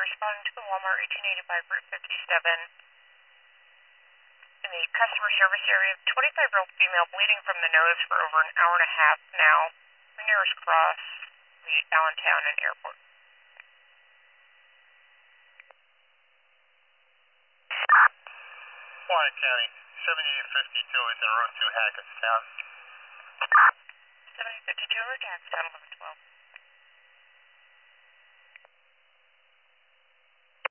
responding to the Walmart 1885 Route 57 in the customer service area. 25-year-old female bleeding from the nose for over an hour and a half now. The nearest cross, the Allentown and Airport. Warren County, 7852 is in Route 2 Hackettstown. 7052 Route to Hackettstown, 1112.